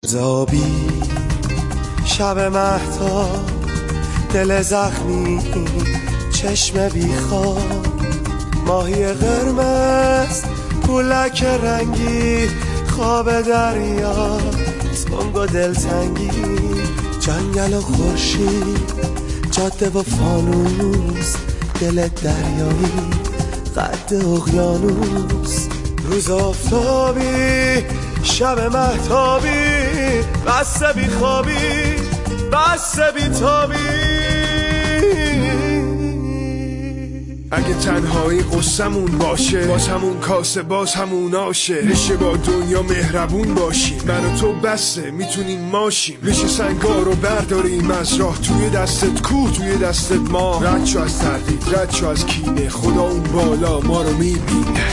زابی شب مهتاب، دل زخمی، چشم بیخواب، ماهی قرمز، پولک رنگی، خواب دریا، سنگ و دلتنگی، جنگل و خورشید، جاده و فانوس، دل دریایی، قد اقیانوس، روز آفتابی، شب مهتابی، بسته بی خوابی، بسته بی تابی. اگه تنهایی قصمون باشه، باز همون کاسه، باز همون آشه، بشه با دنیا مهربون باشیم، من و تو بسته میتونیم ماشیم، بشه سنگا رو برداریم از راه، توی دستت کوه، توی دستت ما، رد شو از تردید، رد شو از کینه، خدا اون بالا ما رو میبینه.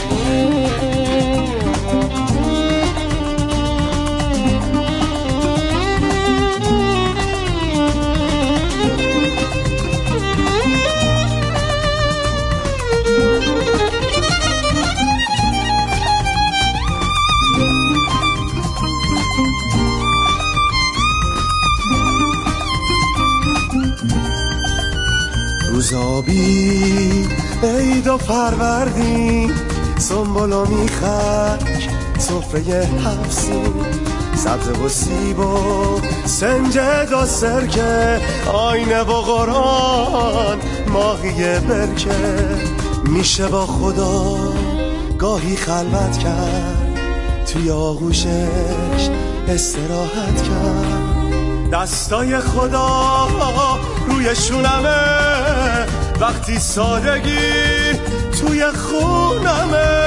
روزابی عید و فروردین، سنبل و میخک، سفره حفظین، سبز و سیب و سنجد و سرکه، آینه و قرآن، ماهی برکه. میشه با خدا گاهی خلوت کرد، توی آغوشش استراحت کرد، دستای خدا روی شونمه، وقتی سادگی توی خونمه.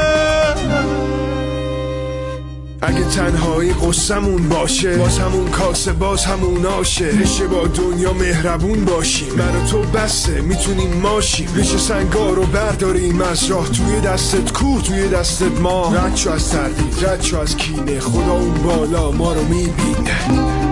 اگه تنهایی قصمون باشه، باز همون کاسه، باز همون آشه، بشه با دنیا مهربون باشیم، من و تو بسته میتونیم ماشیم، بشه سنگا رو برداریم از راه، توی دستت کوه، توی دستت ما، رد شو از تردید، رد شو از کینه، خدا اون بالا ما رو میبینه.